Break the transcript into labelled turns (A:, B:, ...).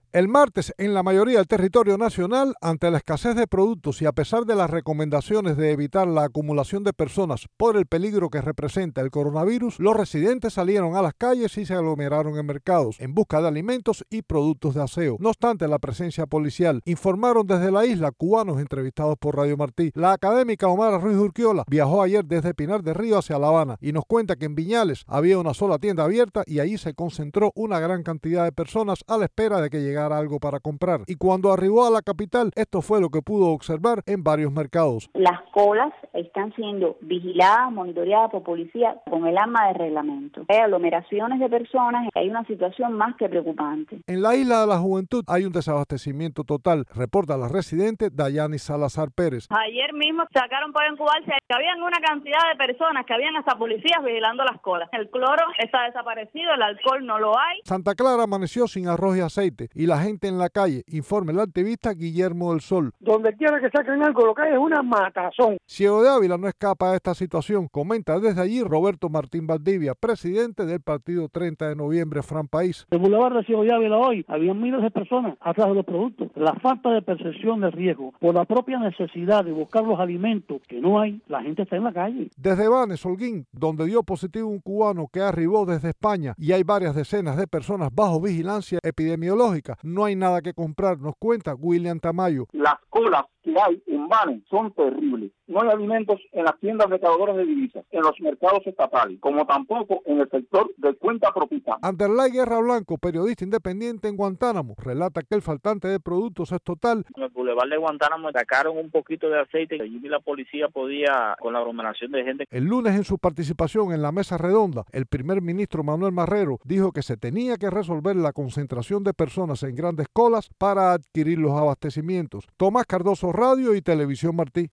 A: El martes, en la mayoría del territorio nacional, ante la escasez de productos y a pesar de las recomendaciones de evitar la acumulación de personas por el peligro que representa el coronavirus, los residentes salieron a las calles y se aglomeraron en mercados en busca de alimentos y productos de aseo. No obstante la presencia policial, informaron desde la isla cubanos entrevistados por Radio Martí. La académica Omara Ruiz Urquiola viajó ayer desde Pinar del Río hacia La Habana y nos cuenta que en Viñales había una sola tienda abierta y allí se concentró una gran cantidad de personas a la espera de que llegara algo para comprar. Y cuando arribó a la capital, esto fue lo que pudo observar en varios mercados.
B: Las colas están siendo vigiladas, monitoreadas por policía con el arma de reglamento. Hay aglomeraciones de personas, hay una situación más que preocupante.
A: En la Isla de la Juventud hay un desabastecimiento total, reporta la residente Dayani Salazar Pérez.
C: Ayer mismo sacaron para incubarse, habían una cantidad de personas, que habían hasta policías vigilando las colas. El cloro está desaparecido, el alcohol no lo hay.
A: Santa Clara amaneció sin arroz y aceite y la gente en la calle, informa el activista Guillermo del Sol.
D: Donde quiera que saquen algo, lo que hay es una matazón.
A: Ciego de Ávila no escapa de esta situación, comenta desde allí Roberto Martín Valdivia, presidente del partido 30 de noviembre Fran País.
E: El bulevar de Ciego de Ávila hoy, había miles de personas atrás de los productos. La falta de percepción del riesgo, por la propia necesidad de buscar los alimentos que no hay, la gente está en la calle.
A: Desde Banes, Holguín, donde dio positivo un cubano que arribó desde España y hay varias decenas de personas bajo vigilancia epidemiológica, no hay nada que comprar, nos cuenta William Tamayo.
F: Las colas que hay en Banes son terribles. No hay alimentos en las tiendas recaudadores de divisas, en los mercados estatales, como tampoco en el sector de cuenta propia.
A: Anderlay Guerra Blanco, periodista independiente en Guantánamo, relata que el faltante de productos es total.
G: En el bulevar de Guantánamo sacaron un poquito de aceite y allí la policía podía, con la aglomeración de gente.
A: El lunes, en su participación en la mesa redonda, el primer ministro Manuel Marrero dijo que se tenía que resolver la concentración de personas en grandes colas para adquirir los abastecimientos. Tomás Cardoso, Radio y Televisión Martí.